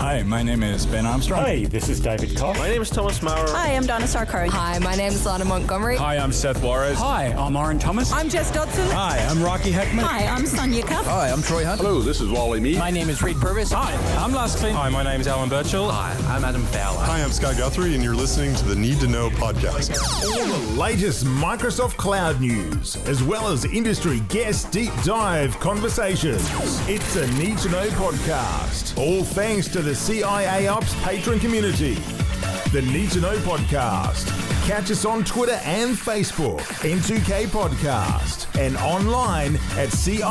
Hi, my name is Ben Armstrong. Hey, this is David Koch. My name is Thomas Maurer. Hi, I'm Donna Sarkari. Hi, my name is Lana Montgomery. Hi, I'm Seth Juarez. Hi, I'm Oren Thomas. I'm Jess Dodson. Hi, I'm Rocky Heckman. Hi, I'm Sonia Cuff. Hi, I'm Troy Hunt. Hello, this is Wally Mead. My name is Reed Purvis. Hi, I'm Lars Klint. Hi, my name is Alan Birchall. Hi, I'm Adam Fowler. Hi, I'm Scott Guthrie, and you're listening to the Need to Know podcast. All the latest Microsoft Cloud news, as well as industry guest deep dive conversations. It's a Need to Know podcast. All thanks to the CIA Ops patron community. The Need to Know podcast. Catch us on Twitter and Facebook, N2K Podcast, and online at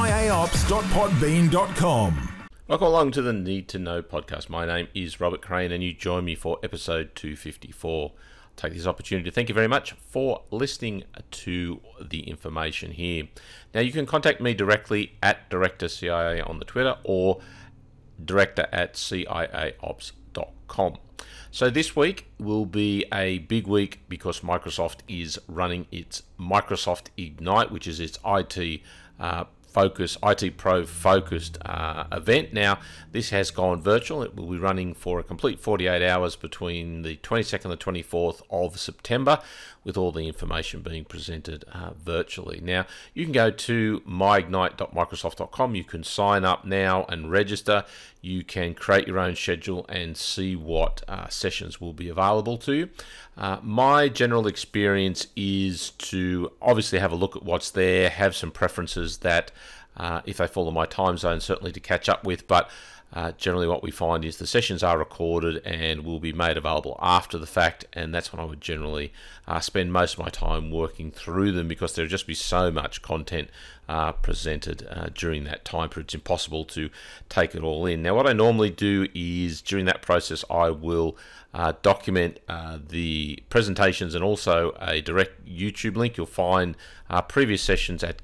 ciaops.podbean.com. Welcome along to the Need to Know podcast. My name is Robert Crane, and you join me for episode 254. I'll take this opportunity to thank you very much for listening to the information here. Now, you can contact me directly at Director CIA on the Twitter or director at ciaops.com. So this week will be a big week because Microsoft is running its Microsoft Ignite, which is its IT Pro focused event. Now, this has gone virtual. It will be running for a complete 48 hours between the 22nd and the 24th of September, with all the information being presented virtually. Now, you can go to myignite.microsoft.com. You can sign up now and register. You can create your own schedule and see what sessions will be available to you. My general experience is to obviously have a look at what's there, have some preferences that if they fall in my time zone, certainly to catch up with, but generally what we find is the sessions are recorded and will be made available after the fact, and that's when I would generally spend most of my time working through them, because there'll just be so much content presented during that time period. It's impossible to take it all in. Now, what I normally do is during that process I will document the presentations and also a direct YouTube link. You'll find previous sessions at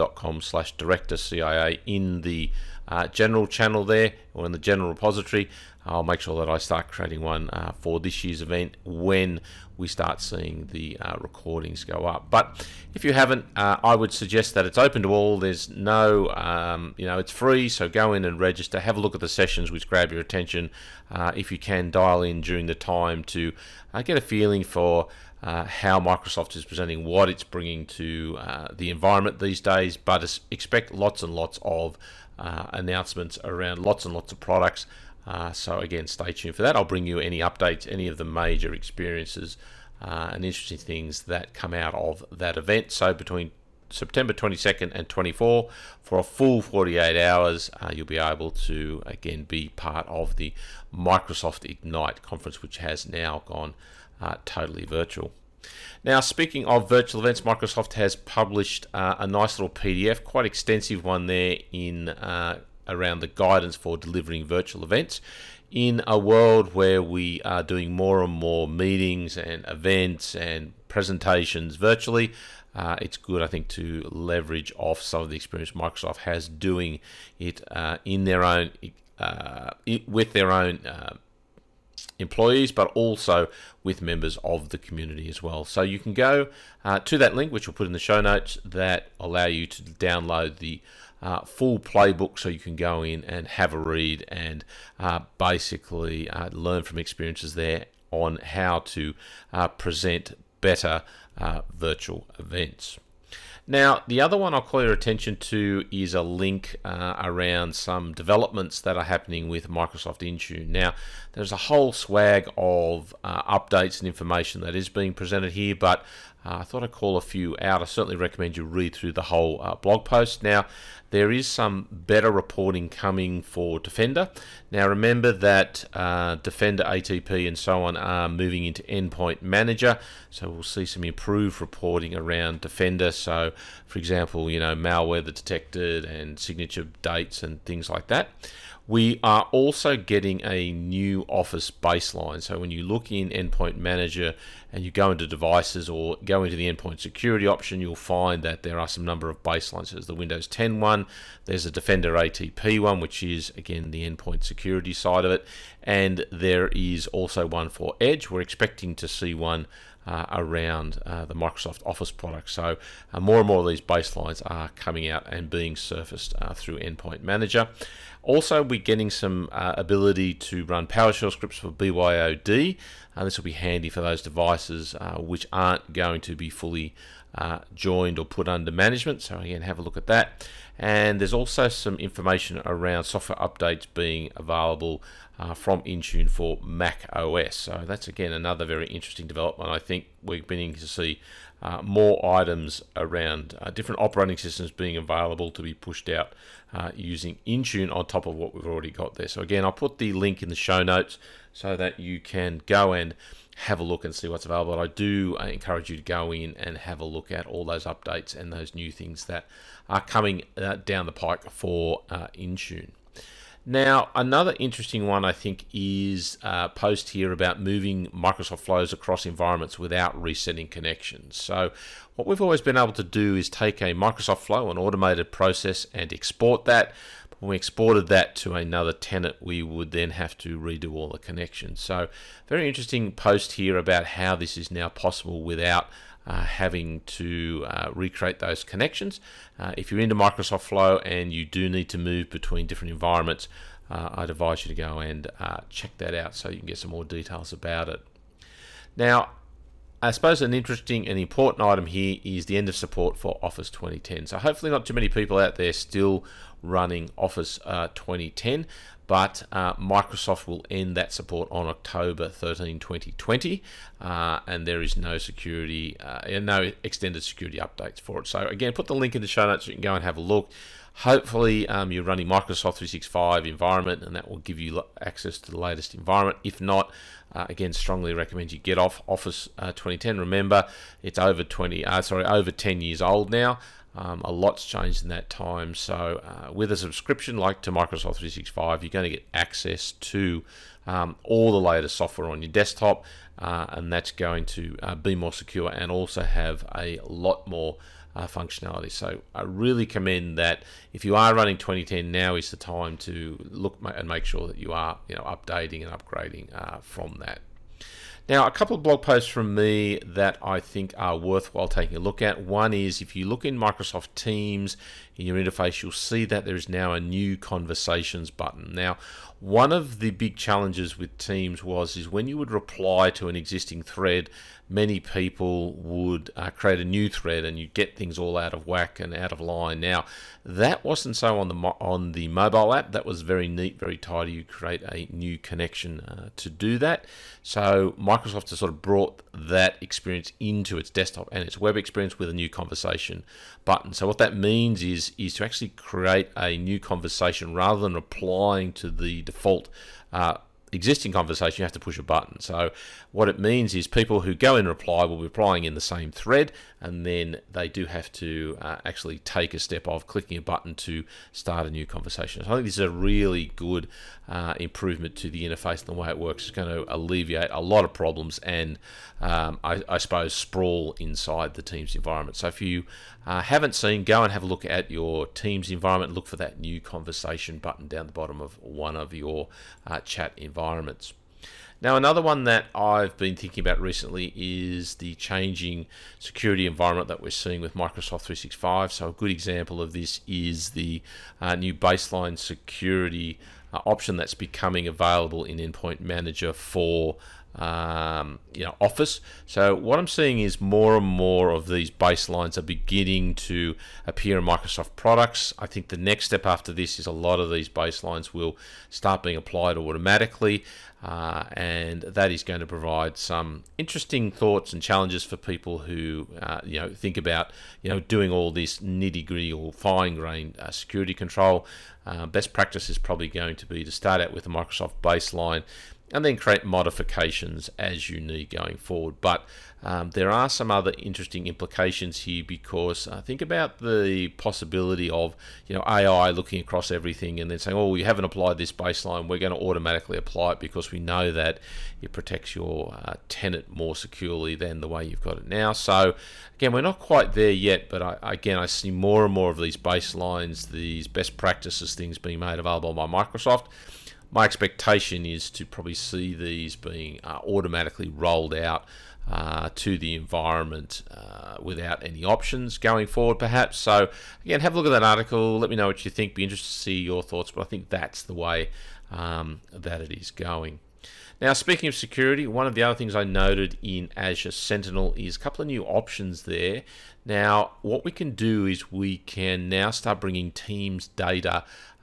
github.com/directorcia in the general channel there, or in the general repository. I'll make sure that I start creating one for this year's event when we start seeing the recordings go up. But if you haven't, I would suggest that it's open to all. There's no, it's free, so go in and register. Have a look at the sessions which grab your attention. If you can, dial in during the time to get a feeling for how Microsoft is presenting, what it's bringing to the environment these days, but expect lots and lots of announcements around lots and lots of products. So again, stay tuned for that. I'll bring you any updates, any of the major experiences and interesting things that come out of that event. So between September 22nd and 24, for a full 48 hours, you'll be able to again be part of the Microsoft Ignite conference, which has now gone totally virtual. Now, speaking of virtual events, Microsoft has published a nice little PDF, quite extensive one there in around the guidance for delivering virtual events. In a world where we are doing more and more meetings and events and presentations virtually, it's good, I think, to leverage off some of the experience Microsoft has doing it in their own with their own employees, but also with members of the community as well. So you can go to that link, which we'll put in the show notes, that allow you to download the full playbook, so you can go in and have a read and basically learn from experiences there on how to present better virtual events. Now, the other one I'll call your attention to is a link around some developments that are happening with Microsoft Intune. Now, there's a whole swag of updates and information that is being presented here, but I thought I'd call a few out. I certainly recommend you read through the whole blog post. Now, there is some better reporting coming for Defender. Now, remember that Defender, ATP, and so on are moving into Endpoint Manager, so we'll see some improved reporting around Defender. So, for example, malware that's detected and signature dates and things like that. We are also getting a new Office baseline. So when you look in Endpoint Manager and you go into devices or go into the endpoint security option, you'll find that there are some number of baselines. There's the Windows 10 one, there's a Defender ATP one, which is again the endpoint security side of it, and there is also one for Edge. We're expecting to see one around the Microsoft Office products. So more and more of these baselines are coming out and being surfaced through Endpoint Manager. Also, we're getting some ability to run PowerShell scripts for BYOD. This will be handy for those devices which aren't going to be fully joined or put under management. So again, have a look at that. And there's also some information around software updates being available from Intune for Mac OS. So that's again another very interesting development. I think we're beginning to see more items around different operating systems being available to be pushed out using Intune on top of what we've already got there. So again, I'll put the link in the show notes so that you can go and have a look and see what's available. I do encourage you to go in and have a look at all those updates and those new things that are coming down the pike for Intune. Now, another interesting one I think is a post here about moving Microsoft flows across environments without resetting connections. So what we've always been able to do is take a Microsoft flow, an automated process, and export that. When we exported that to another tenant, we would then have to redo all the connections. So very interesting post here about how this is now possible without having to recreate those connections. If you're into Microsoft Flow and you do need to move between different environments, I'd advise you to go and check that out so you can get some more details about it. Now, I suppose an interesting and important item here is the end of support for Office 2010. So hopefully not too many people out there still running Office 2010, but Microsoft will end that support on October 13, 2020, and there is no security, no extended security updates for it. So again, put the link in the show notes so you can go and have a look. Hopefully you're running Microsoft 365 environment, and that will give you access to the latest environment. If not, again, strongly recommend you get off Office 2010. Remember, it's over 10 years old now. A lot's changed in that time. So with a subscription like to Microsoft 365, you're going to get access to all the latest software on your desktop, and that's going to be more secure and also have a lot more functionality. So I really commend that. If you are running 2010, now is the time to look and make sure that you are updating and upgrading from that. Now, a couple of blog posts from me that I think are worthwhile taking a look at. One is, if you look in Microsoft Teams in your interface, you'll see that there is now a new Conversations button. Now, one of the big challenges with Teams is when you would reply to an existing thread, many people would create a new thread and you get things all out of whack and out of line. Now, that wasn't so on the mobile app. That was very neat, very tidy. You create a new connection to do that. So Microsoft has sort of brought that experience into its desktop and its web experience with a new conversation button. So what that means is to actually create a new conversation rather than replying to the default existing conversation. You have to push a button. So what it means is people who go in reply will be replying in the same thread, and then they do have to actually take a step of clicking a button to start a new conversation. So I think this is a really good improvement to the interface and the way it works. It's going to alleviate a lot of problems and I suppose sprawl inside the Teams environment. So if you haven't seen, go and have a look at your Teams environment. Look for that new conversation button down the bottom of one of your chat environments. Now, another one that I've been thinking about recently is the changing security environment that we're seeing with Microsoft 365. So a good example of this is the new baseline security option that's becoming available in Endpoint Manager for Office. So what I'm seeing is more and more of these baselines are beginning to appear in Microsoft products. I think the next step after this is a lot of these baselines will start being applied automatically, and that is going to provide some interesting thoughts and challenges for people who think about doing all this nitty-gritty or fine-grained security control. Best practice is probably going to be to start out with the Microsoft baseline and then create modifications as you need going forward. But there are some other interesting implications here, because think about the possibility of AI looking across everything and then saying, oh, we haven't applied this baseline, we're going to automatically apply it because we know that it protects your tenant more securely than the way you've got it now. So again, we're not quite there yet, but I see more and more of these baselines, these best practices things being made available by Microsoft. my expectation is to probably see these being automatically rolled out to the environment without any options going forward, perhaps. So again, have a look at that article. Let me know what you think. Be interested to see your thoughts, but I think that's the way that it is going. Now, speaking of security, one of the other things I noted in Azure Sentinel is a couple of new options there. Now, what we can do is we can now start bringing Teams data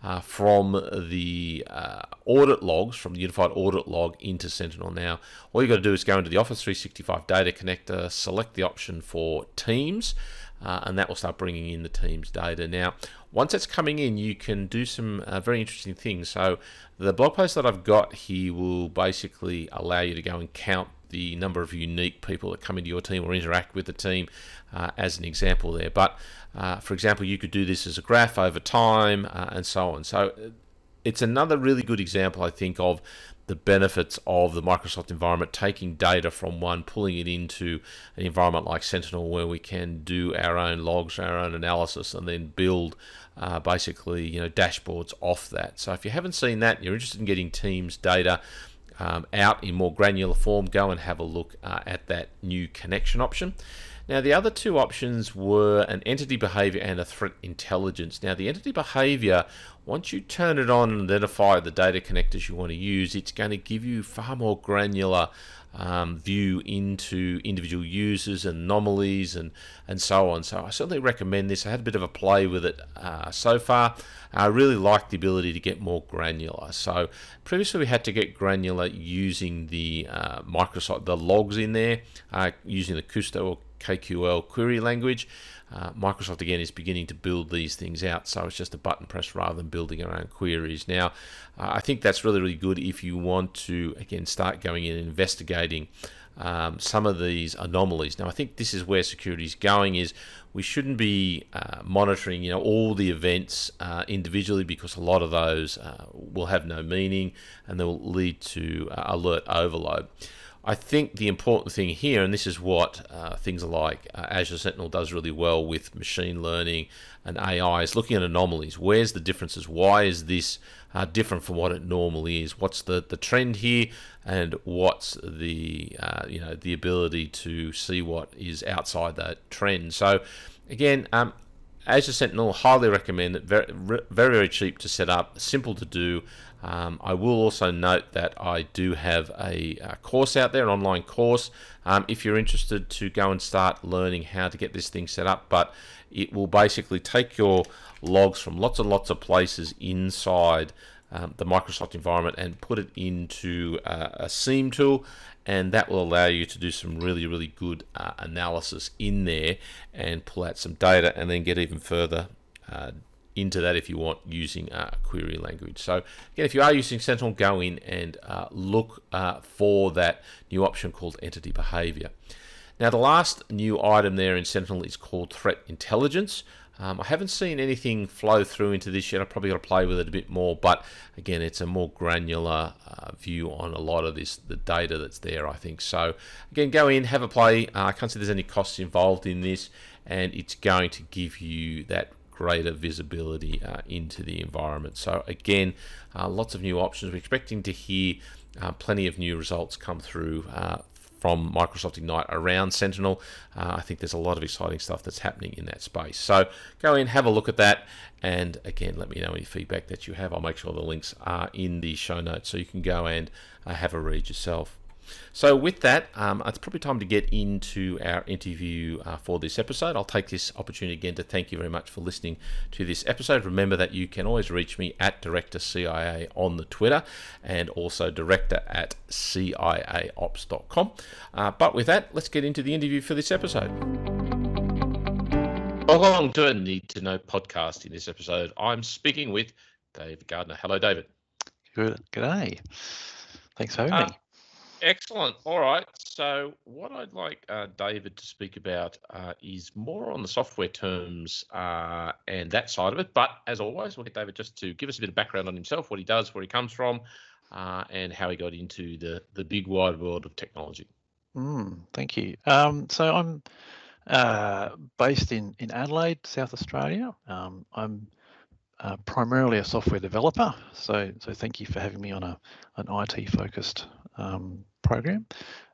from the audit logs, from the Unified Audit Log into Sentinel. Now, all you've got to do is go into the Office 365 Data Connector, select the option for Teams, and that will start bringing in the Teams data. Now, once it's coming in, you can do some very interesting things. So the blog post that I've got here will basically allow you to go and count the number of unique people that come into your team or interact with the team as an example there. But for example, you could do this as a graph over time and so on. So it's another really good example, I think, of the benefits of the Microsoft environment, taking data from one, pulling it into an environment like Sentinel where we can do our own logs, our own analysis, and then build basically dashboards off that. So if you haven't seen that, you're interested in getting Teams data out in more granular form, go and have a look at that new connection option. Now, the other two options were an entity behavior and a threat intelligence. Now, the entity behavior, once you turn it on and identify the data connectors you want to use, it's going to give you far more granular view into individual users and anomalies and so on. So I certainly recommend this. I had a bit of a play with it so far. I really like the ability to get more granular. So previously we had to get granular using the Microsoft, the logs in there, using the Kusto or KQL query language. Microsoft again is beginning to build these things out, so it's just a button press rather than building our own queries. Now, I think that's really good if you want to again start going in and investigating some of these anomalies. Now, I think this is where security is going. Is we shouldn't be monitoring all the events individually, because a lot of those will have no meaning and they will lead to alert overload. I think the important thing here, and this is what things like Azure Sentinel does really well with machine learning and AI, is looking at anomalies. Where's the differences? Why is this different from what it normally is? What's the trend here, and what's the the ability to see what is outside that trend? So again, Azure Sentinel, highly recommend it. Very cheap to set up, simple to do. I will also note that I do have a course out there, an online course, if you're interested to go and start learning how to get this thing set up. But it will basically take your logs from lots and lots of places inside the Microsoft environment and put it into a SIEM tool, and that will allow you to do some really good analysis in there and pull out some data, and then get even further into that if you want, using query language. So again, if you are using Sentinel, go in and look for that new option called entity behavior. Now, the last new item there in Sentinel is called threat intelligence. I haven't seen anything flow through into this yet. I've probably got to play with it a bit more, but again, it's a more granular view on a lot of the data that's there, I think. So again, go in, have a play. I can't see there's any costs involved in this, and it's going to give you that greater visibility into the environment. So again, lots of new options. We're expecting to hear plenty of new results come through from Microsoft Ignite around Sentinel. I think there's a lot of exciting stuff that's happening in that space. So go in, have a look at that, and again, let me know any feedback that you have. I'll make sure the links are in the show notes so you can go and have a read yourself. So with that, it's probably time to get into our interview for this episode. I'll take this opportunity again to thank you very much for listening to this episode. Remember that you can always reach me at DirectorCIA on the Twitter, and also director@ciaops.com. But with that, let's get into the interview for this episode. Welcome to a Need to Know podcast. In this episode, I'm speaking with David Gardner. Hello, David. G'day. Thanks for having me. Excellent. All right. So what I'd like David to speak about is more on the software terms and that side of it. But as always, we'll get David just to give us a bit of background on himself, what he does, where he comes from, and how he got into the big wide world of technology. Thank you. So I'm based in Adelaide, South Australia. I'm primarily a software developer, so thank you for having me on an IT focused program.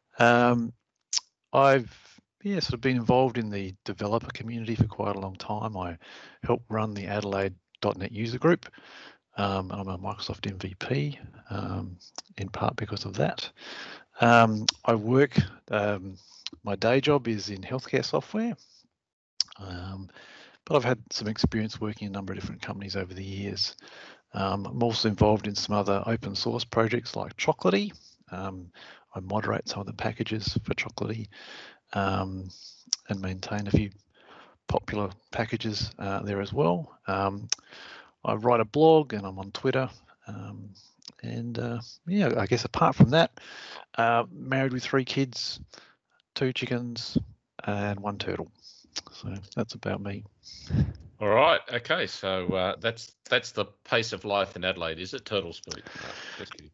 I've sort of been involved in the developer community for quite a long time. I help run the Adelaide.net user group. I'm a Microsoft MVP in part because of that. I work, my day job is in healthcare software, but I've had some experience working in a number of different companies over the years. I'm also involved in some other open source projects like Chocolatey. I moderate some of the packages for Chocolatey and maintain a few popular packages there as well. I write a blog and I'm on Twitter. I guess apart from that, married with 3 kids, 2 chickens and 1 turtle. So that's about me. All right. Okay. So that's the pace of life in Adelaide, is it? Turtle speed. No, just kidding.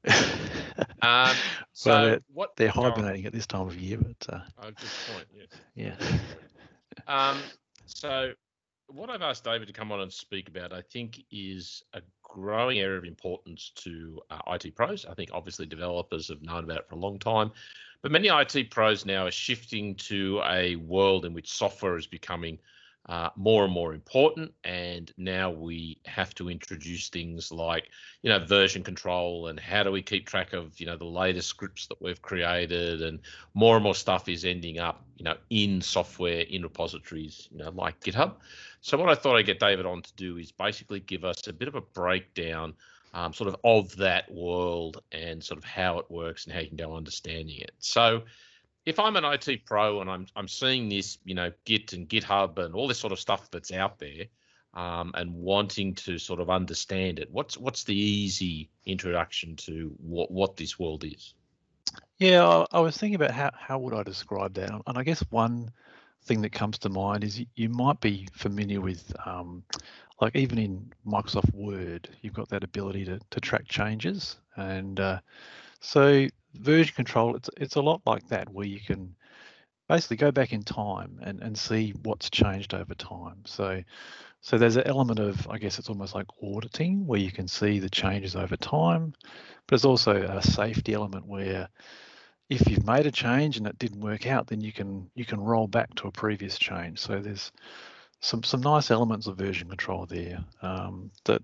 So well, they're hibernating at this time of year, but good point. Yes. Yeah. So what I've asked David to come on and speak about, I think, is a growing area of importance to IT pros. I think obviously developers have known about it for a long time, but many IT pros now are shifting to a world in which software is becoming more and more important, and now we have to introduce things like, version control and how do we keep track of, the latest scripts that we've created, and more stuff is ending up, in software, in repositories, like GitHub. So what I thought I'd get David on to do is basically give us a bit of a breakdown sort of that world and sort of how it works and how you can go understanding it. So if I'm an IT pro and I'm seeing this, Git and GitHub and all this sort of stuff that's out there, and wanting to sort of understand it, what's the easy introduction to what this world is? Yeah, I was thinking about how would I describe that, and I guess one thing that comes to mind is you might be familiar with, like even in Microsoft Word, you've got that ability to track changes, and so version control, it's a lot like that, where you can basically go back in time and see what's changed over time. So there's an element of, I guess it's almost like auditing, where you can see the changes over time, but there's also a safety element where if you've made a change and it didn't work out, then you can roll back to a previous change. So there's some nice elements of version control there that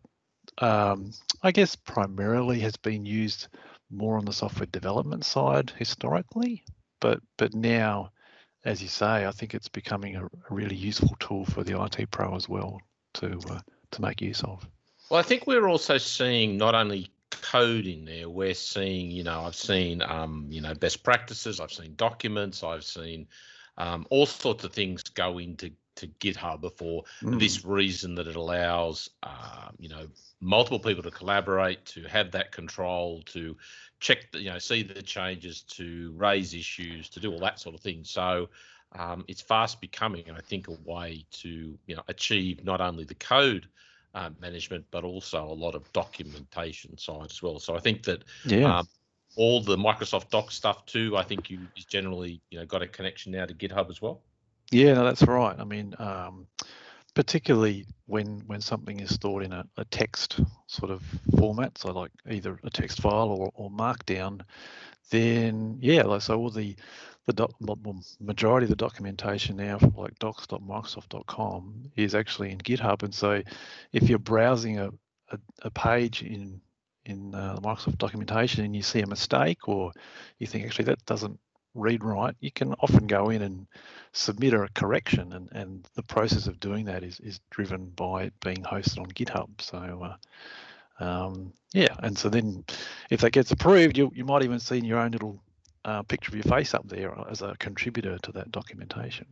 I guess primarily has been used more on the software development side historically, but now, as you say, I think it's becoming a really useful tool for the IT pro as well to make use of. Well, I think we're also seeing not only code in there, we're seeing, I've seen, best practices, I've seen documents, I've seen all sorts of things go into GitHub for this reason, that it allows, multiple people to collaborate, to have that control, to check, see the changes, to raise issues, to do all that sort of thing. So it's fast becoming, I think, a way to, achieve not only the code management, but also a lot of documentation side as well. So I think that all the Microsoft Docs stuff too, I think is generally, got a connection now to GitHub as well. Yeah, no, that's right. I mean, particularly when something is stored in a text sort of format, so like either a text file or Markdown, then so all the majority of the documentation now, for like docs.microsoft.com, is actually in GitHub. And so if you're browsing a page in the Microsoft documentation and you see a mistake, or you think actually that doesn't read right, you can often go in and submit a correction, and the process of doing that is driven by it being hosted on GitHub. So and so then if that gets approved, you might even see your own little picture of your face up there as a contributor to that documentation.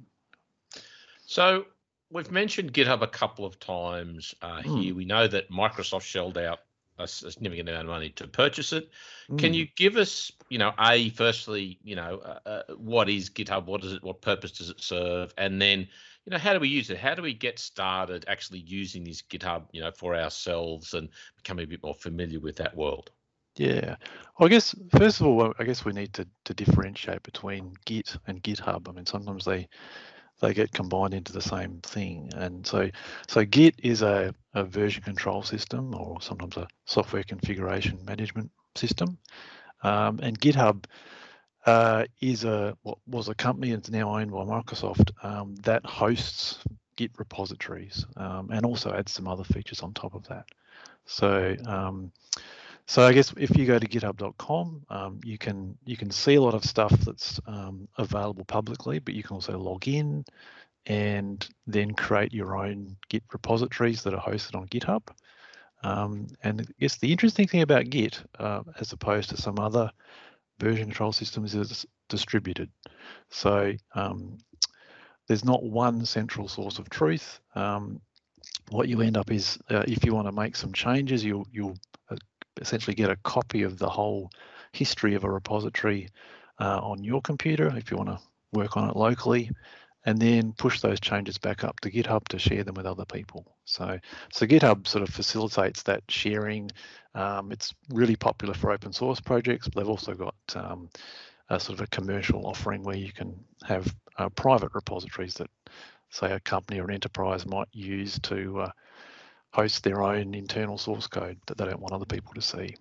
So we've mentioned GitHub a couple of times here. We know that Microsoft shelled out a significant amount of money to purchase it. Can you give us, firstly, what is GitHub? What is it? What purpose does it serve? And then, how do we use it? How do we get started actually using this GitHub, for ourselves and becoming a bit more familiar with that world? Yeah, well, I guess first of all, we need to differentiate between Git and GitHub. I mean, sometimes they they get combined into the same thing. And so Git is a version control system, or sometimes a software configuration management system. And GitHub was a company that's now owned by Microsoft that hosts Git repositories and also adds some other features on top of that. So I guess if you go to github.com, you can see a lot of stuff that's available publicly, but you can also log in and then create your own Git repositories that are hosted on GitHub. And I guess the interesting thing about Git, as opposed to some other version control systems, is it's distributed. So there's not one central source of truth. What you end up is, if you want to make some changes, you'll essentially get a copy of the whole history of a repository on your computer if you want to work on it locally, and then push those changes back up to GitHub to share them with other people. So GitHub sort of facilitates that sharing. It's really popular for open source projects, but they've also got a sort of a commercial offering where you can have private repositories that, say, a company or an enterprise might use to host their own internal source code that they don't want other people to see.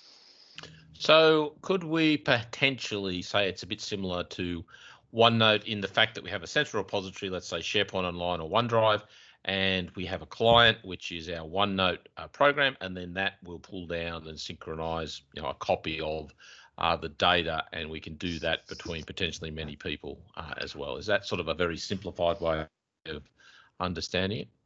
So could we potentially say it's a bit similar to OneNote in the fact that we have a central repository, let's say SharePoint Online or OneDrive, and we have a client, which is our OneNote program, and then that will pull down and synchronize, a copy of the data, and we can do that between potentially many people as well. Is that sort of a very simplified way of understanding it?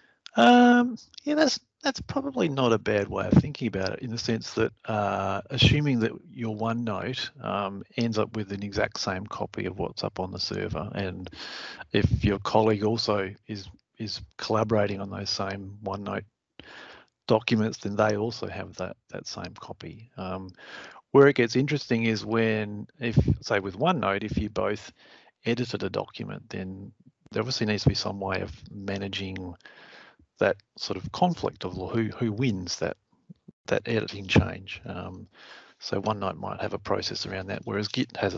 Yeah, that's probably not a bad way of thinking about it, in the sense that assuming that your OneNote ends up with an exact same copy of what's up on the server, and if your colleague also is collaborating on those same OneNote documents, then they also have that same copy. Where it gets interesting is when, if say with OneNote, if you both edited a document, then there obviously needs to be some way of managing that sort of conflict of who wins that editing change. So OneNote might have a process around that, whereas Git has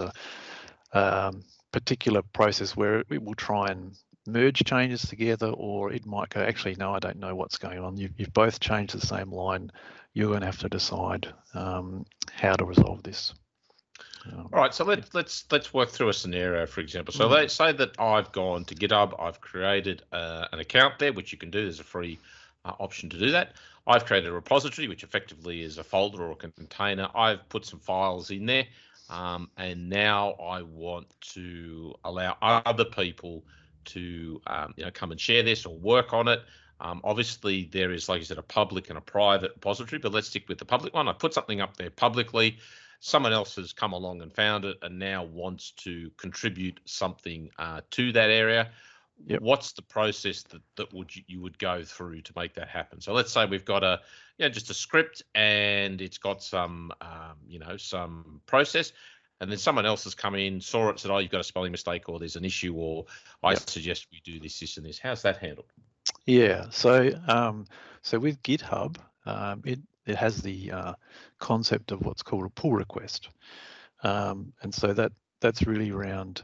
a particular process where it will try and merge changes together, or it might go, actually, no, I don't know what's going on. You've both changed the same line. You're going to have to decide how to resolve this. All right, so let's work through a scenario, for example. So let's say that I've gone to GitHub, I've created an account there, which you can do. There's a free option to do that. I've created a repository, which effectively is a folder or a container. I've put some files in there, and now I want to allow other people to come and share this or work on it. Obviously, there is, like you said, a public and a private repository, but let's stick with the public one. I put something up there publicly. Someone else has come along and found it and now wants to contribute something to that area. Yep. What's the process that you would go through to make that happen? So let's say we've got just a script, and it's got some some process, and then someone else has come in, saw it, said, oh, you've got a spelling mistake, or there's an issue, or I suggest we do this, and this. How's that handled? Yeah, so with GitHub, it has the concept of what's called a pull request, and so that's really around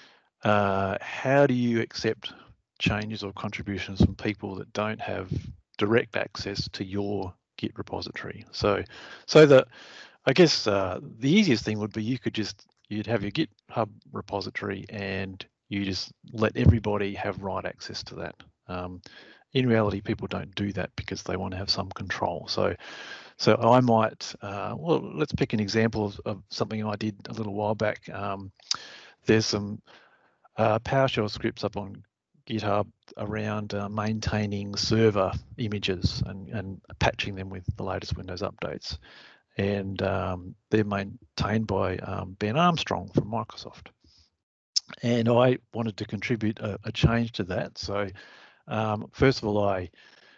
how do you accept changes or contributions from people that don't have direct access to your Git repository. So that, I guess the easiest thing would be you'd have your GitHub repository and you just let everybody have write access to that. In reality, people don't do that because they want to have some control. So I might, let's pick an example of something I did a little while back. There's some PowerShell scripts up on GitHub around maintaining server images and patching them with the latest Windows updates. And they're maintained by Ben Armstrong from Microsoft. And I wanted to contribute a change to that. So first of all, I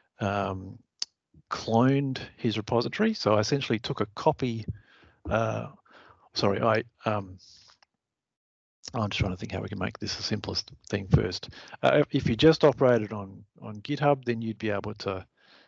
cloned his repository. So I essentially took a copy. I'm just trying to think how we can make this the simplest thing first. If you just operated on GitHub, then you'd be able to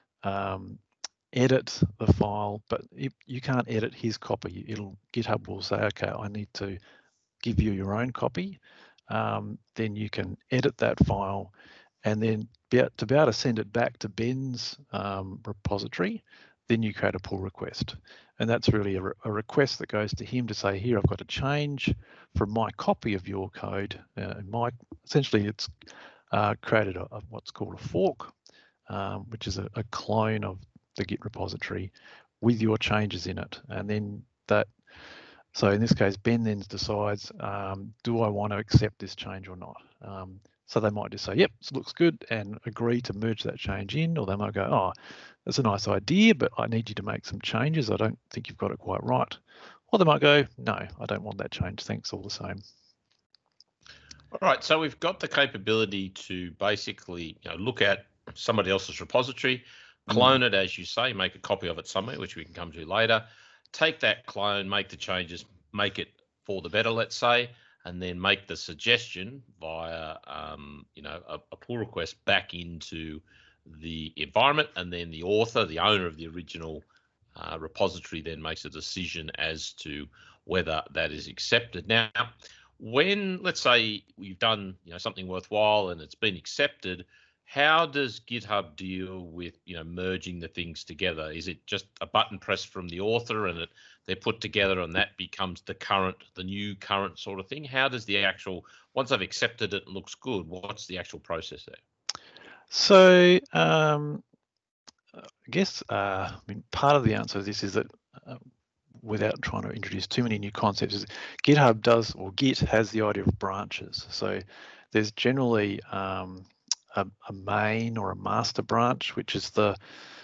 edit the file, but you can't edit his copy. GitHub will say, okay, I need to give you your own copy. then you can edit that file, and then to be able to send it back to Ben's repository, then you create a pull request. And that's really a request that goes to him to say, here, I've got a change from my copy of your code. Essentially, it's created what's called a fork, which is a clone of the Git repository with your changes in it. And then so in this case, Ben then decides, do I want to accept this change or not? So they might just say, yep, this looks good, and agree to merge that change in, or they might go, oh, that's a nice idea, but I need you to make some changes. I don't think you've got it quite right. Or they might go, no, I don't want that change. Thanks all the same. All right, so we've got the capability to basically look at somebody else's repository, clone it, as you say, make a copy of it somewhere, which we can come to later, take that clone, make the changes, make it for the better, let's say, and then make the suggestion via a pull request back into the environment, and then the author, the owner of the original repository, then makes a decision as to whether that is accepted. Now, when, let's say, we've done something worthwhile and it's been accepted, how does GitHub deal with merging the things together? Is it just a button press from the author and they're put together and that becomes the new current sort of thing? How does the actual, once I've accepted it and looks good, what's the actual process there? So I guess part of the answer to this is that without trying to introduce too many new concepts, is GitHub does, or Git has the idea of branches. So there's generally a main or a master branch, which is the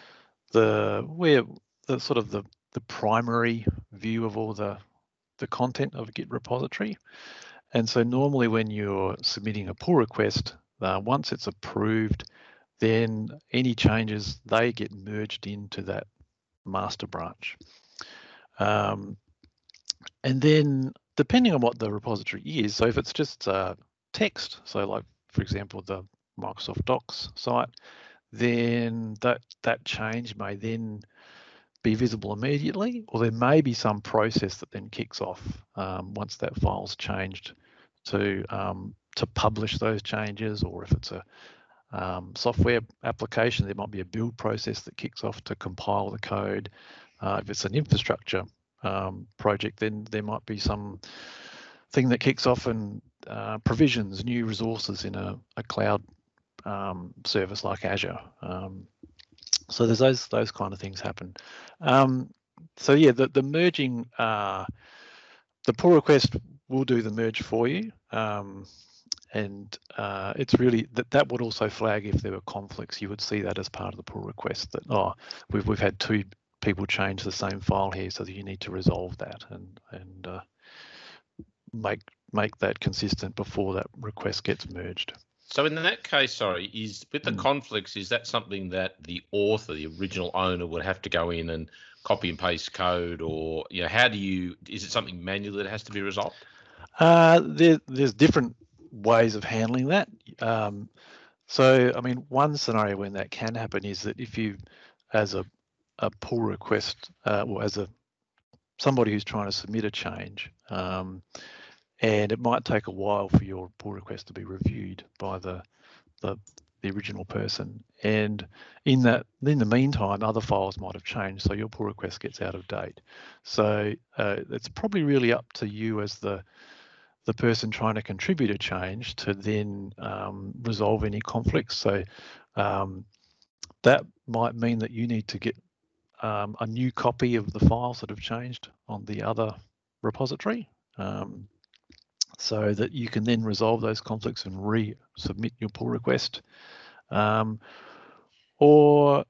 primary view of all the content of a Git repository. And so normally when you're submitting a pull request, once it's approved, then any changes, they get merged into that master branch. And then depending on what the repository is, so if it's just text, so like, for example, the Microsoft Docs site, then that change may then be visible immediately, or there may be some process that then kicks off once that file's changed to publish those changes, or if it's a software application, there might be a build process that kicks off to compile the code. If it's an infrastructure project, then there might be some thing that kicks off and provisions new resources in a cloud service like Azure. So there's those kind of things happen. So yeah, the merging, the pull request will do the merge for you. And it's really that would also flag if there were conflicts. You would see that as part of the pull request, that we've had two people change the same file here, so that you need to resolve that and make that consistent before that request gets merged. So in that case, sorry, is with the conflicts, is that something that the author, the original owner, would have to go in and copy and paste code, or is it something manual that has to be resolved? There's different ways of handling that. So I mean, one scenario when that can happen is that if you, as a pull request, or as somebody who's trying to submit a change, and it might take a while for your pull request to be reviewed by the original person, and in the meantime, other files might have changed, so your pull request gets out of date. So it's probably really up to you as the person trying to contribute a change to then resolve any conflicts. So that might mean that you need to get a new copy of the files that have changed on the other repository, so that you can then resolve those conflicts and resubmit your pull request. Or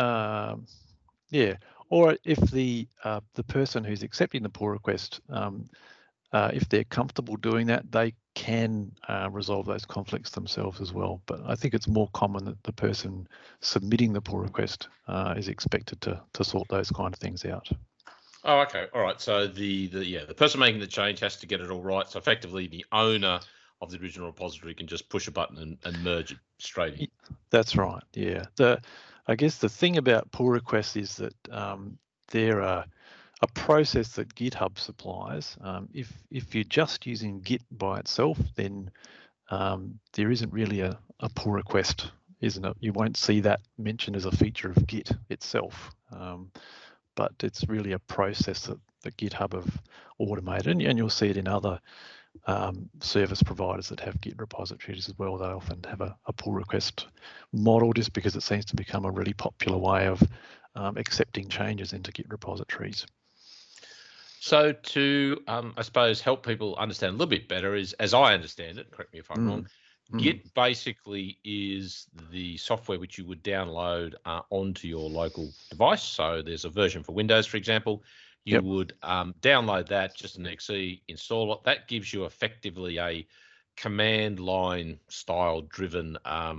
if the person who's accepting the pull request, if they're comfortable doing that, they can resolve those conflicts themselves as well. But I think it's more common that the person submitting the pull request is expected to sort those kind of things out. Oh, okay. All right. So the person making the change has to get it all right. So effectively, the owner of the original repository can just push a button and merge it straight in. That's right. Yeah. I guess the thing about pull requests is that there are a process that GitHub supplies. If you're just using Git by itself, then there isn't really a pull request, isn't it? You won't see that mentioned as a feature of Git itself, but it's really a process that GitHub have automated, and you'll see it in other service providers that have Git repositories as well. They often have a pull request model, just because it seems to become a really popular way of accepting changes into Git repositories. So to, I suppose, help people understand a little bit better is, as I understand it, correct me if I'm wrong, Git basically is the software which you would download onto your local device. So there's a version for Windows, for example. You would download that, just an exe, install it. That gives you effectively a command line style driven, a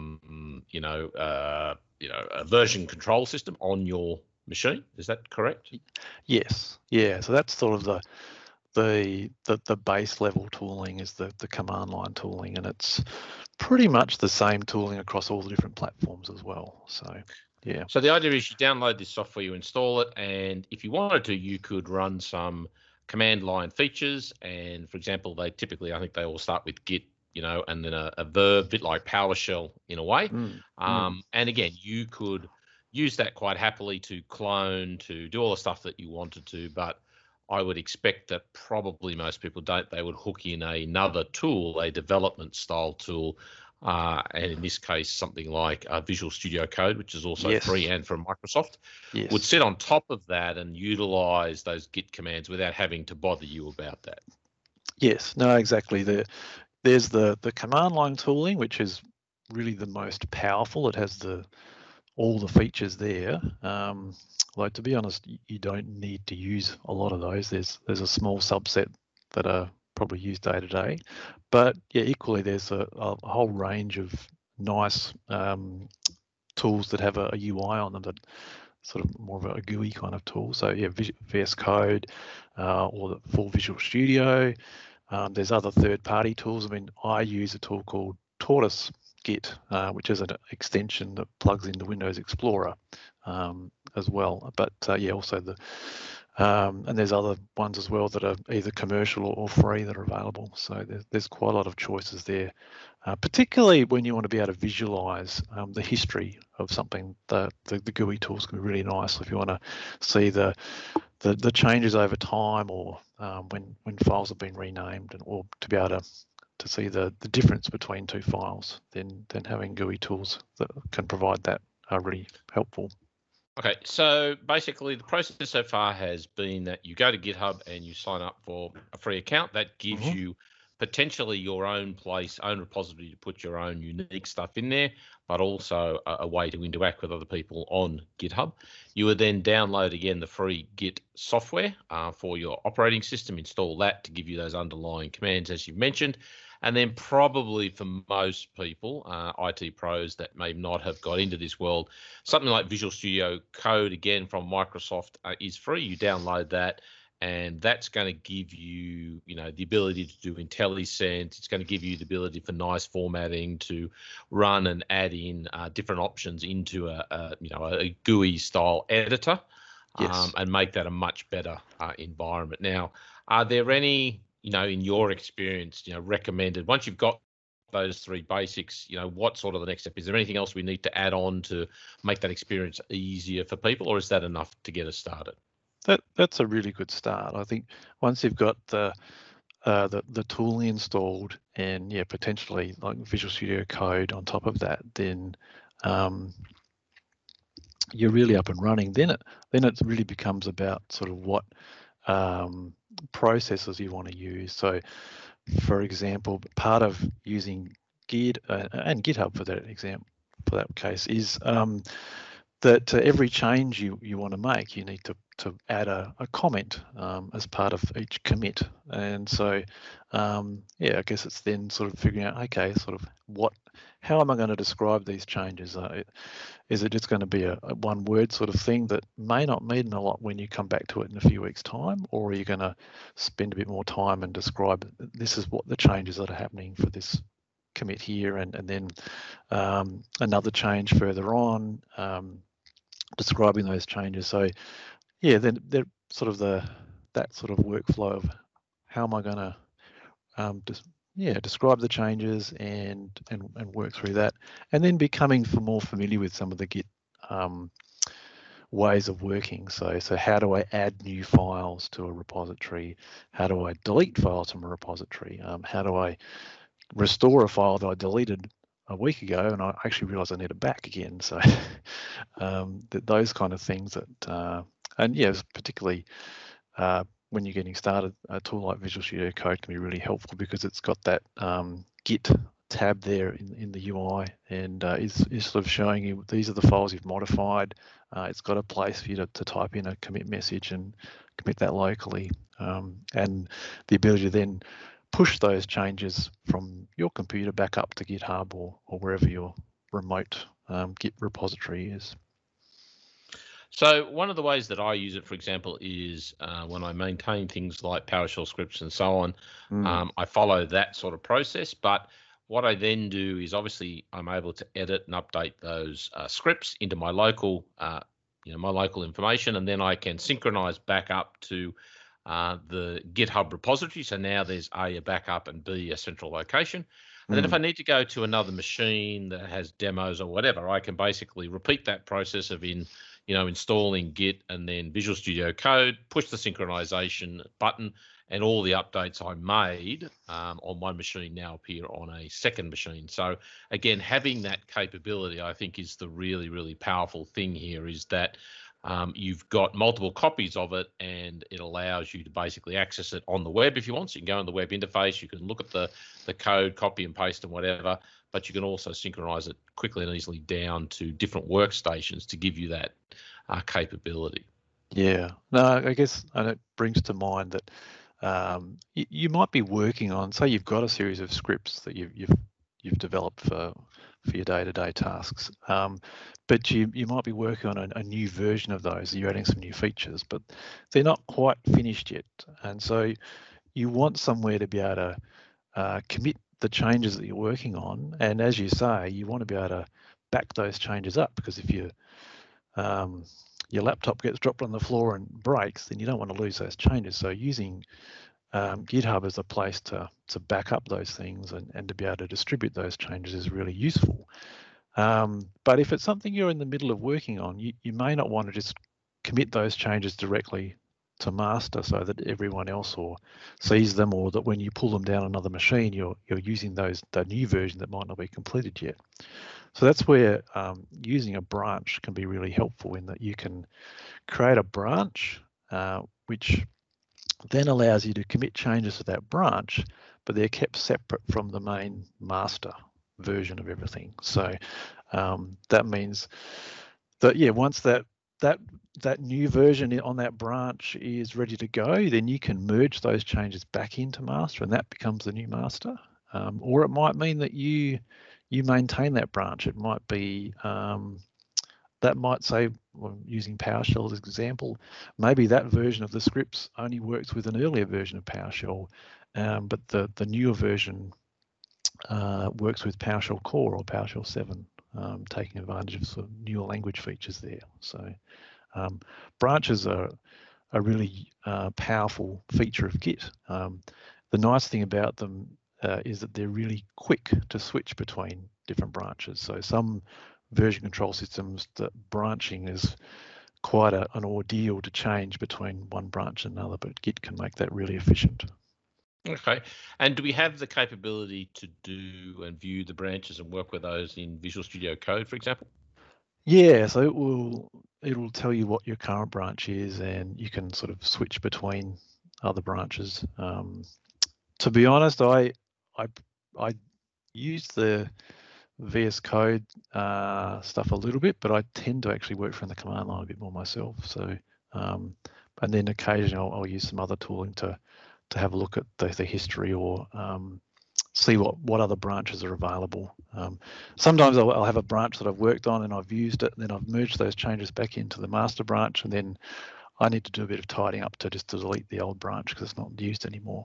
version control system on your machine. Is that correct? Yes. Yeah. So that's sort of the base level tooling is the command line tooling, and it's pretty much the same tooling across all the different platforms as well. So yeah. So the idea is you download this software, you install it, and if you wanted to, you could run some command line features. And for example, I think they all start with Git, and then a verb, bit like PowerShell in a way. And again, you could use that quite happily to clone, to do all the stuff that you wanted to, but I would expect that probably most people don't. They would hook in another tool, a development style tool, and in this case, something like Visual Studio Code, which is also free and from Microsoft, would sit on top of that and utilize those Git commands without having to bother you about that. Yes, no, exactly. There's the command line tooling, which is really the most powerful. It has all the features there. Like, to be honest, you don't need to use a lot of those. There's a small subset that are probably used day to day, but yeah, equally there's a whole range of nice tools that have a UI on them, that sort of more of a GUI kind of tool. So yeah, VS Code or the full Visual Studio. There's other third-party tools. I mean, I use a tool called Tortoise Git, which is an extension that plugs into Windows Explorer as well. But yeah, also and there's other ones as well that are either commercial or free that are available. So there's quite a lot of choices there, particularly when you want to be able to visualize the history of something. The GUI tools can be really nice if you want to see the changes over time, or when files have been renamed, or to be able to see the difference between two files, then having GUI tools that can provide that are really helpful. Okay, so basically the process so far has been that you go to GitHub and you sign up for a free account. That gives you potentially your own own repository to put your own unique stuff in there, but also a way to interact with other people on GitHub. You would then download again the free Git software for your operating system, install that to give you those underlying commands as you've mentioned. And then probably for most people, IT pros that may not have got into this world, something like Visual Studio Code, again, from Microsoft is free. You download that, and that's going to give you, the ability to do IntelliSense. It's going to give you the ability for nice formatting to run and add in different options into a GUI style editor, and make that a much better environment. Now, are there any, in your experience, recommended, once you've got those three basics, what sort of the next step? Is there anything else we need to add on to make that experience easier for people, or is that enough to get us started? That's a really good start. I think once you've got the tooling installed, and potentially like Visual Studio Code on top of that, then you're really up and running. Then it really becomes about sort of what processes you want to use. So, for example, part of using Git and GitHub for that case is that every change you want to make, you need to add a comment as part of each commit. And so, I guess it's then sort of figuring out, okay, sort of how am I going to describe these changes? Is it just going to be a one word sort of thing that may not mean a lot when you come back to it in a few weeks' time, or are you going to spend a bit more time and describe this is what the changes that are happening for this commit here, and then another change further on, describing those changes. So then sort of that sort of workflow of how am I going to describe the changes and work through that, and then becoming more familiar with some of the Git ways of working. So how do I add new files to a repository? How do I delete files from a repository? How do I restore a file that I deleted a week ago and I actually realize I need it back again? So those kind of things that, and yeah, particularly when you're getting started, a tool like Visual Studio Code can be really helpful because it's got that Git tab there in the UI, and is sort of showing you these are the files you've modified. It's got a place for you to type in a commit message and commit that locally, and the ability to then push those changes from your computer back up to GitHub or wherever your remote Git repository is. So one of the ways that I use it, for example, is when I maintain things like PowerShell scripts and so on, I follow that sort of process. But what I then do is obviously I'm able to edit and update those scripts into my local, my local information, and then I can synchronize back up to the GitHub repository. So now there's A, a backup, and B, a central location. And then if I need to go to another machine that has demos or whatever, I can basically repeat that process of installing Git and then Visual Studio Code, push the synchronization button, and all the updates I made on one machine now appear on a second machine. So again, having that capability, I think, is the really, really powerful thing here, is that you've got multiple copies of it, and it allows you to basically access it on the web if you want. So you can go on the web interface, you can look at the code, copy and paste and whatever, but you can also synchronize it quickly and easily down to different workstations to give you that capability. Yeah, no, I guess, and it brings to mind that you might be working on, say you've got a series of scripts that you've developed for your day-to-day tasks, but you might be working on a new version of those. You're adding some new features, but they're not quite finished yet, and so you want somewhere to be able to commit the changes that you're working on, and as you say, you want to be able to back those changes up, because if your laptop gets dropped on the floor and breaks, then you don't want to lose those changes. So using GitHub as a place to back up those things and to be able to distribute those changes is really useful. But if it's something you're in the middle of working on, you may not want to just commit those changes directly to master so that everyone else sees them, or that when you pull them down another machine, you're using the new version that might not be completed yet. So that's where using a branch can be really helpful, in that you can create a branch which then allows you to commit changes to that branch, but they're kept separate from the main master version of everything. So that means that, yeah, once that new version on that branch is ready to go, then you can merge those changes back into master, and that becomes the new master. Or it might mean that you maintain that branch. It might be that might say, well, using PowerShell as an example, maybe that version of the scripts only works with an earlier version of PowerShell, but the newer version works with PowerShell Core or PowerShell 7, taking advantage of sort of newer language features there. So branches are a really powerful feature of Git. The nice thing about them is that they're really quick to switch between different branches. So some version control systems, that branching is quite an ordeal to change between one branch and another, but Git can make that really efficient. Okay, and do we have the capability to do and view the branches and work with those in Visual Studio Code, for example? Yeah, so it will tell you what your current branch is, and you can sort of switch between other branches. To be honest, I use the VS Code stuff a little bit, but I tend to actually work from the command line a bit more myself. So, and then occasionally I'll use some other tooling to have a look at the history, or see what other branches are available. Sometimes I'll have a branch that I've worked on and I've used it, and then I've merged those changes back into the master branch, and then I need to do a bit of tidying up to delete the old branch because it's not used anymore.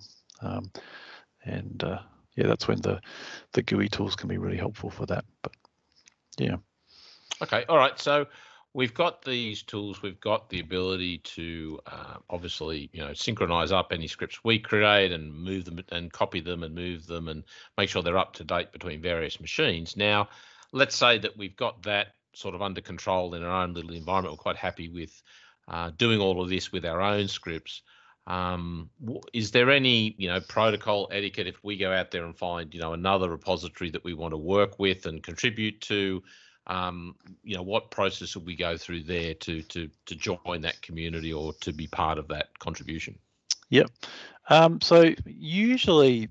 Yeah, that's when the GUI tools can be really helpful for that. But yeah. Okay, all right. So we've got these tools. We've got the ability to obviously, synchronize up any scripts we create and move them and copy them and move them and make sure they're up to date between various machines. Now, let's say that we've got that sort of under control in our own little environment. We're quite happy with doing all of this with our own scripts. Is there any, protocol etiquette if we go out there and find, another repository that we want to work with and contribute to? What process would we go through there to join that community or to be part of that contribution? Yep. So usually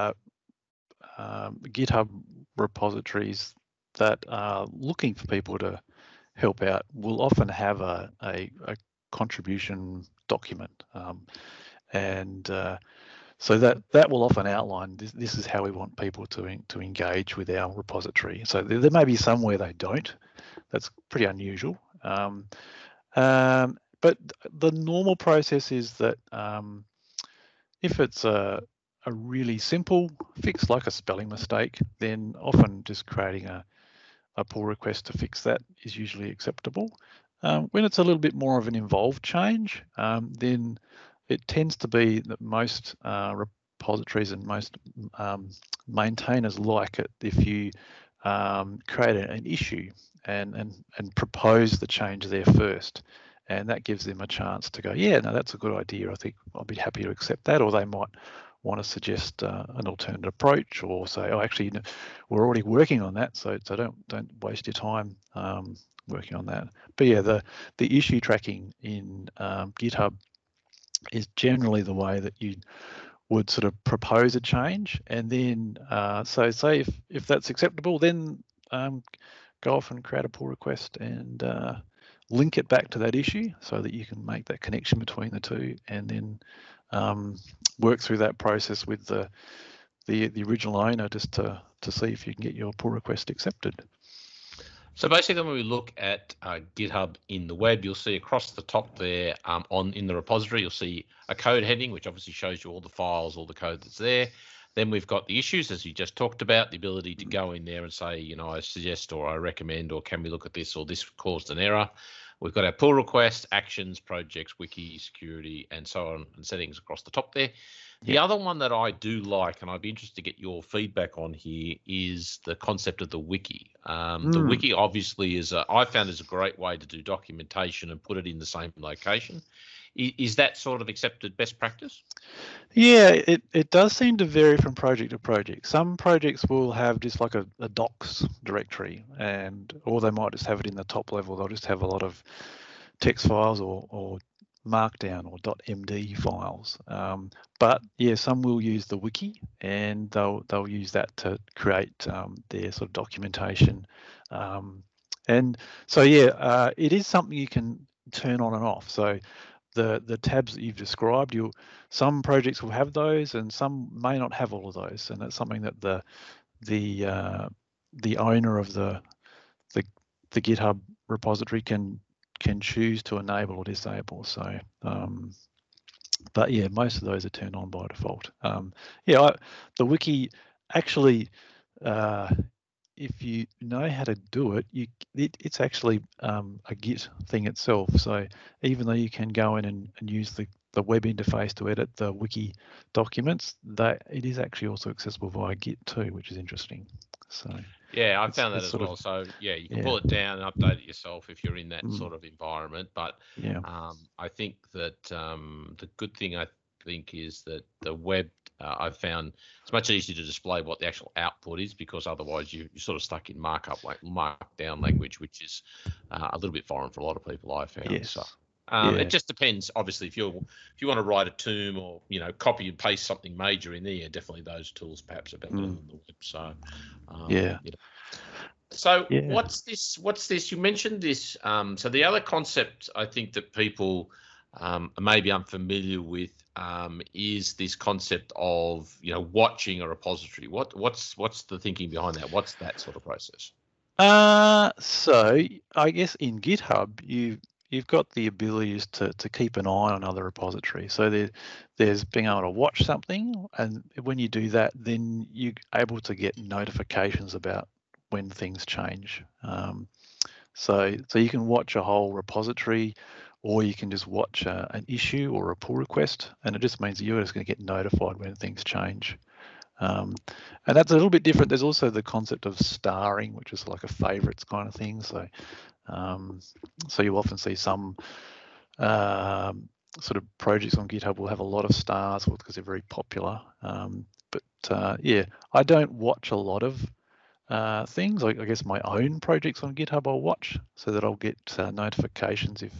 GitHub repositories that are looking for people to help out will often have a contribution document, so that will often outline this is how we want people to engage with our repository. So there may be some where they don't. That's pretty unusual. But the normal process is that if it's a really simple fix like a spelling mistake, then often just creating a pull request to fix that is usually acceptable. When it's a little bit more of an involved change, then it tends to be that most repositories and most maintainers like it if you create an issue and propose the change there first, and that gives them a chance to go, yeah, no, that's a good idea. I think I'll be happy to accept that. Or they might want to suggest an alternate approach, or say, oh, actually, we're already working on that, so don't waste your time working on that. But yeah, the issue tracking in GitHub is generally the way that you would sort of propose a change, and then so say if that's acceptable, then go off and create a pull request and link it back to that issue so that you can make that connection between the two, and then work through that process with the original owner just to see if you can get your pull request accepted. So basically, when we look at GitHub in the web, you'll see across the top there in the repository, you'll see a code heading, which obviously shows you all the files, all the code that's there. Then we've got the issues, as you just talked about, the ability to go in there and say, I suggest or I recommend, or can we look at this, or this caused an error. We've got our pull requests, actions, projects, wiki, security, and so on, and settings across the top there. The other one that I do like, and I'd be interested to get your feedback on here, is the concept of the wiki. The wiki obviously I found is a great way to do documentation and put it in the same location. Is that sort of accepted best practice? Yeah, it does seem to vary from project to project. Some projects will have just like a docs directory, or they might just have it in the top level. They'll just have a lot of text files or Markdown or .md files. But yeah, some will use the wiki, and they'll use that to create their sort of documentation. And so yeah, it is something you can turn on and off. So the tabs that you've described, some projects will have those, and some may not have all of those, and that's something that the owner of the GitHub repository can choose to enable or disable. So but yeah, most of those are turned on by default. The wiki actually, if you know how to do it, it's actually a Git thing itself. So even though you can go in and use the web interface to edit the wiki documents, it is actually also accessible via Git too, which is interesting. So yeah, I found that as well. So yeah, you can pull it down and update it yourself if you're in that sort of environment. But I think that the good thing is that the web, I've found it's much easier to display what the actual output is, because otherwise you're sort of stuck in markdown language, which is a little bit foreign for a lot of people, I found. Yes. So it just depends. Obviously, if you want to write a tomb or copy and paste something major in there, definitely those tools perhaps are better than the web. So So what's this? You mentioned this. So the other concept I think that people may be unfamiliar with is this concept of watching a repository. What's the thinking behind that? What's that sort of process? So I guess in GitHub you've got the abilities to keep an eye on other repositories. So there's being able to watch something, and when you do that, then you're able to get notifications about when things change. So you can watch a whole repository, or you can just watch an issue or a pull request, and it just means that you're just going to get notified when things change. And that's a little bit different. There's also the concept of starring, which is like a favorites kind of thing. So so you often see some sort of projects on GitHub will have a lot of stars because they're very popular. But yeah, I don't watch a lot of things. I guess my own projects on GitHub I'll watch, so that I'll get notifications if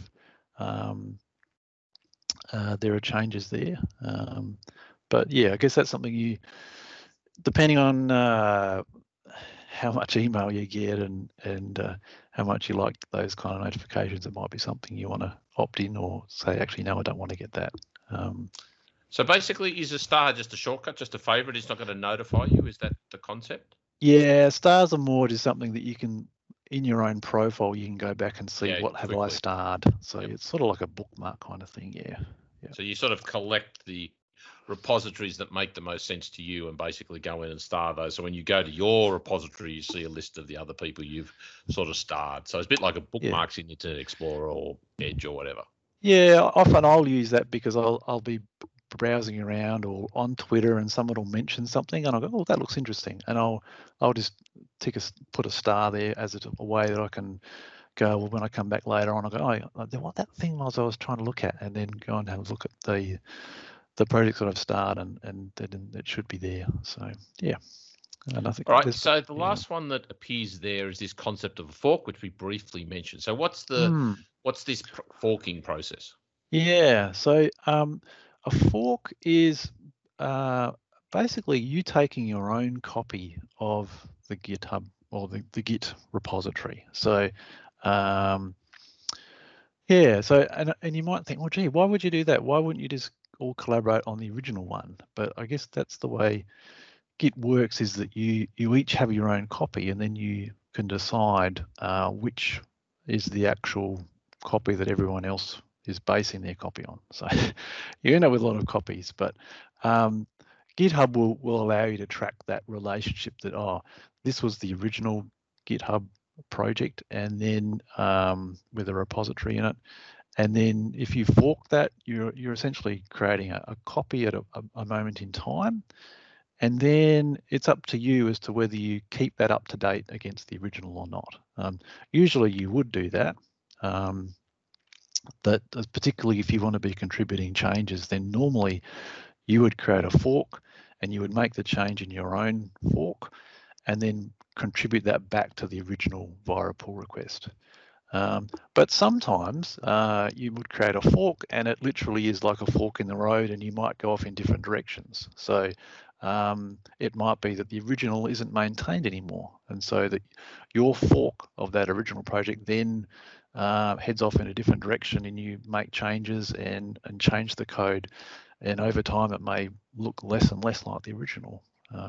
there are changes there. But yeah, I guess that's something you, depending on how much email you get and how much you like those kind of notifications, it might be something you want to opt in or say, actually, no, I don't want to get that. So basically, is a star just a shortcut, just a favorite? It's not going to notify you? Is that the concept? Yeah, stars are more just something that you can, in your own profile, you can go back and see what have I starred. So it's sort of like a bookmark kind of thing, yeah. So you sort of collect the repositories that make the most sense to you and basically go in and star those. So when you go to your repository, you see a list of the other people you've sort of starred. So it's a bit like a bookmarks in Internet Explorer or Edge or whatever. Yeah, often I'll use that because I'll be browsing around or on Twitter and someone will mention something and I'll go, oh, that looks interesting, and I'll just put a star there as a way that I can go, well, when I come back later on, I'll go, oh, what that thing was I was trying to look at, and then go and have a look at the projects that I've started, and then it should be there. So yeah. And I think all right. So the last one that appears there is this concept of a fork, which we briefly mentioned. So what's this forking process? Yeah. So a fork is basically you taking your own copy of the GitHub or the Git repository. So yeah. So and you might think, well, gee, why would you do that? Why wouldn't you just all collaborate on the original one? But I guess that's the way Git works, is that you each have your own copy, and then you can decide which is the actual copy that everyone else is basing their copy on. So you end up with a lot of copies, but GitHub will allow you to track that relationship that, oh, this was the original GitHub project, and then with a repository in it. And then if you fork that, you're essentially creating a copy at a moment in time. And then it's up to you as to whether you keep that up to date against the original or not. Usually you would do that. But particularly if you want to be contributing changes, then normally you would create a fork and you would make the change in your own fork and then contribute that back to the original via a pull request. But sometimes you would create a fork and it literally is like a fork in the road, and you might go off in different directions. So it might be that the original isn't maintained anymore, and so that your fork of that original project then heads off in a different direction, and you make changes and change the code, and over time it may look less and less like the original.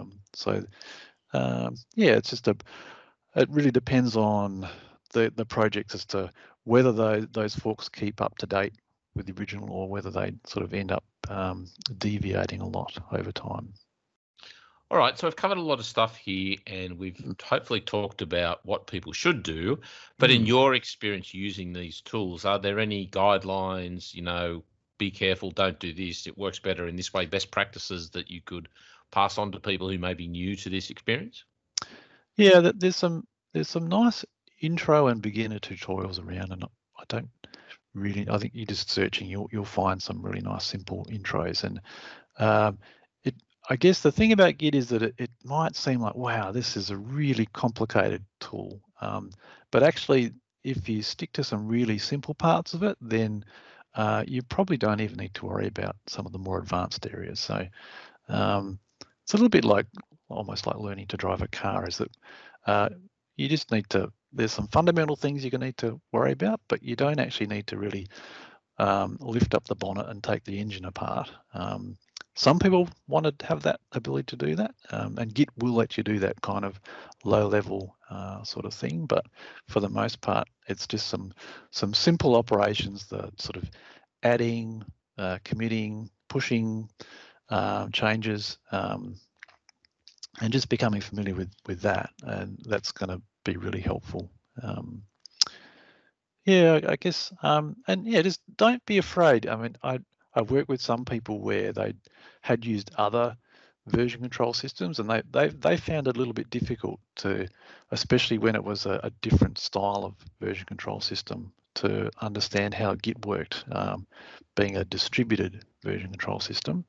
Yeah, it's just it really depends on the projects as to whether those forks keep up to date with the original or whether they sort of end up deviating a lot over time. All right, so we've covered a lot of stuff here, and we've hopefully talked about what people should do. But in your experience using these tools, are there any guidelines, be careful, don't do this, it works better in this way, best practices that you could pass on to people who may be new to this experience? Yeah, there's some nice intro and beginner tutorials around, and I think you're just searching, you'll find some really nice simple intros. And I guess the thing about Git is that it might seem like, wow, this is a really complicated tool. But actually, if you stick to some really simple parts of it, then you probably don't even need to worry about some of the more advanced areas. So it's a little bit like, almost like learning to drive a car, is that you just need to, there's some fundamental things you're going to need to worry about, but you don't actually need to really lift up the bonnet and take the engine apart. Some people want to have that ability to do that, and Git will let you do that kind of low-level sort of thing. But for the most part, it's just some simple operations, that sort of adding, committing, pushing changes, and just becoming familiar with that, and that's going to be really helpful. Yeah, I guess, and yeah, just don't be afraid. I mean, I've worked with some people where they had used other version control systems, and they found it a little bit difficult to, especially when it was a different style of version control system, to understand how Git worked, being a distributed version control system.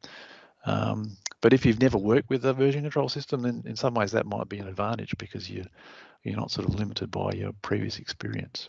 But if you've never worked with a version control system, then in some ways that might be an advantage because you're not sort of limited by your previous experience.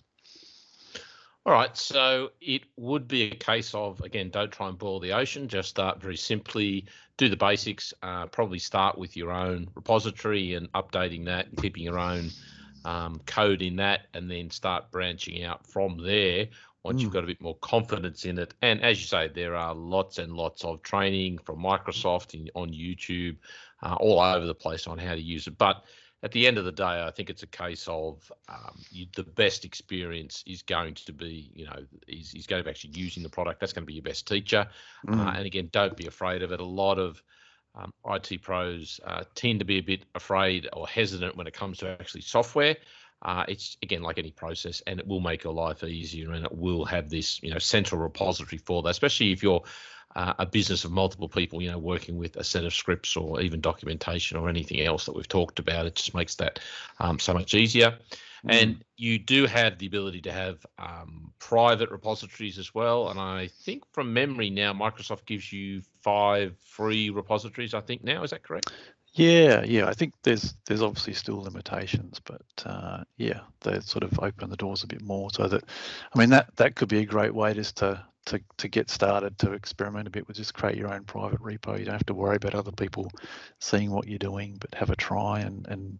All right, so it would be a case of, again, don't try and boil the ocean. Just start very simply, do the basics, probably start with your own repository and updating that and keeping your own code in that, and then start branching out from there once you've got a bit more confidence in it. And as you say, there are lots and lots of training from Microsoft on YouTube, all over the place on how to use it. But at the end of the day, I think it's a case of the best experience is going to be, is going to be actually using the product. That's going to be your best teacher. And again, don't be afraid of it. A lot of IT pros tend to be a bit afraid or hesitant when it comes to actually software. It's, again, like any process, and it will make your life easier, and it will have this, central repository for that, especially if you're a business of multiple people, working with a set of scripts or even documentation or anything else that we've talked about. It just makes that so much easier. And you do have the ability to have private repositories as well. And I think from memory now, Microsoft gives you 5 free repositories, I think now. Is that correct? Yeah. I think there's obviously still limitations, but yeah, they sort of open the doors a bit more, so that, I mean, that could be a great way just to get started, to experiment a bit with, just create your own private repo. You don't have to worry about other people seeing what you're doing, but have a try and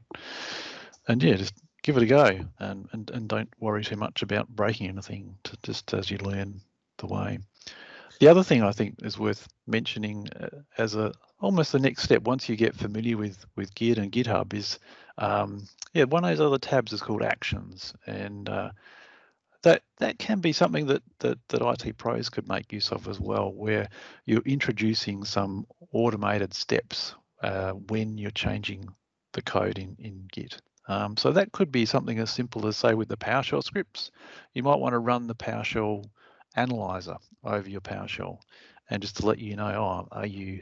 just give it a go, and don't worry too much about breaking anything, just as you learn the way. The other thing I think is worth mentioning as almost the next step, once you get familiar with Git and GitHub, is one of those other tabs is called Actions, and that can be something that IT pros could make use of as well, where you're introducing some automated steps when you're changing the code in Git. So that could be something as simple as, say, with the PowerShell scripts, you might want to run the PowerShell analyzer over your PowerShell, and just to let you know, are you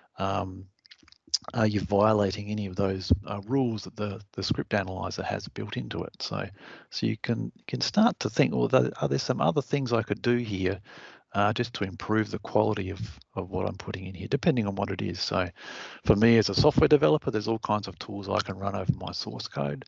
violating any of those rules that the script analyzer has built into it? So you can start to think, well, are there some other things I could do here just to improve the quality of what I'm putting in here, depending on what it is. So for me as a software developer, there's all kinds of tools I can run over my source code.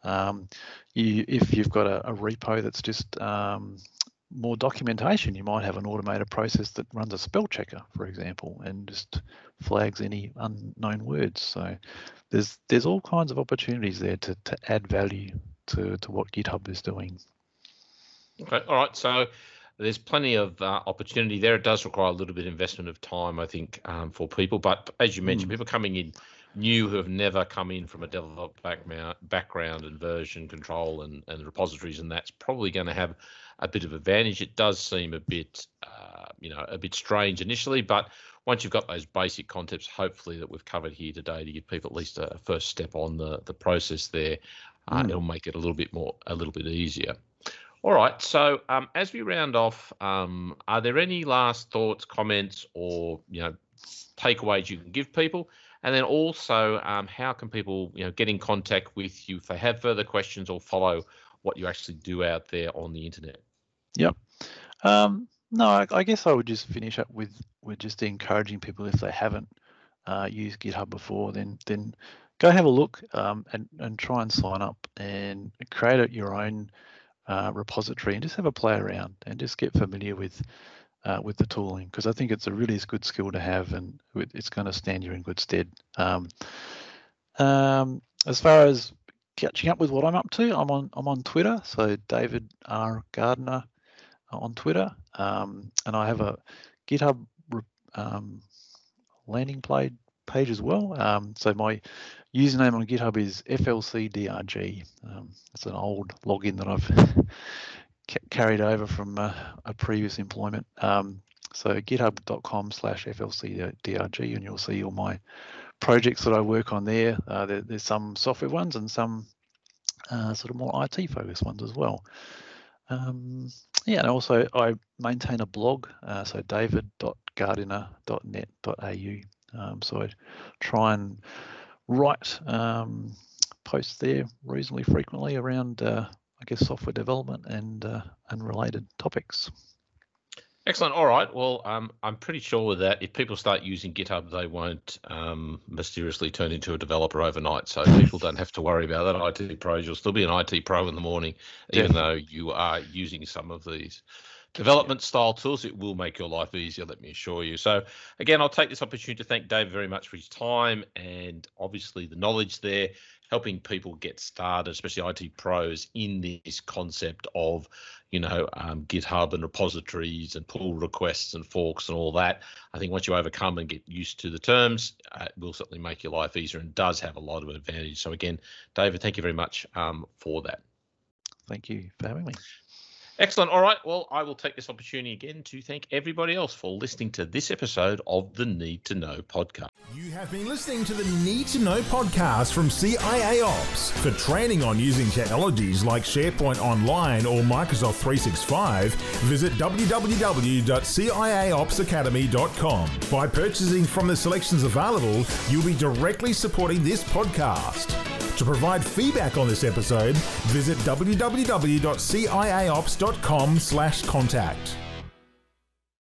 If you've got a repo that's just more documentation, you might have an automated process that runs a spell checker, for example, and just flags any unknown words. So there's all kinds of opportunities there to add value to what GitHub is doing. Okay, all right. So there's plenty of opportunity there. It does require a little bit of investment of time, I think, for people. But as you mentioned, people coming in new who have never come in from a development background and version control and repositories, and that's probably going to have a bit of advantage. It does seem a bit, a bit strange initially, but once you've got those basic concepts, hopefully that we've covered here today, to give people at least a first step on the process there, it'll make it a little bit easier. All right. So as we round off, are there any last thoughts, comments, or takeaways you can give people? And then also, how can people get in contact with you if they have further questions or follow what you actually do out there on the internet? Yep. No, I guess I would just finish up with just encouraging people, if they haven't used GitHub before, then go have a look and try and sign up and create your own repository, and just have a play around and just get familiar with the tooling, because I think it's a really good skill to have, and it's going to stand you in good stead. As far as catching up with what I'm up to, I'm on Twitter, so David R. Gardner on Twitter, and I have a GitHub landing page as well. So my username on GitHub is FLCDRG. It's an old login that I've carried over from a previous employment. So github.com/FLCDRG, and you'll see all my projects that I work on there. There's some software ones and some sort of more IT focused ones as well. And also I maintain a blog, so david.gardiner.net.au. So I try and write posts there reasonably frequently around, I guess, software development and related topics. Excellent. All right. Well, I'm pretty sure that if people start using GitHub, they won't mysteriously turn into a developer overnight. So people don't have to worry about that. IT pros, you'll still be an IT pro in the morning, even though you are using some of these development style tools. It will make your life easier, let me assure you. So again, I'll take this opportunity to thank Dave very much for his time and obviously the knowledge there, helping people get started, especially IT pros, in this concept of, GitHub and repositories and pull requests and forks and all that. I think once you overcome and get used to the terms, it will certainly make your life easier and does have a lot of advantage. So again, David, thank you very much for that. Thank you for having me. Excellent. All right. Well, I will take this opportunity again to thank everybody else for listening to this episode of the Need to Know podcast. You have been listening to the Need to Know podcast from CIA Ops. For training on using technologies like SharePoint Online or Microsoft 365, visit www.ciaopsacademy.com. By purchasing from the selections available, you'll be directly supporting this podcast. To provide feedback on this episode, visit www.ciaops.com/contact.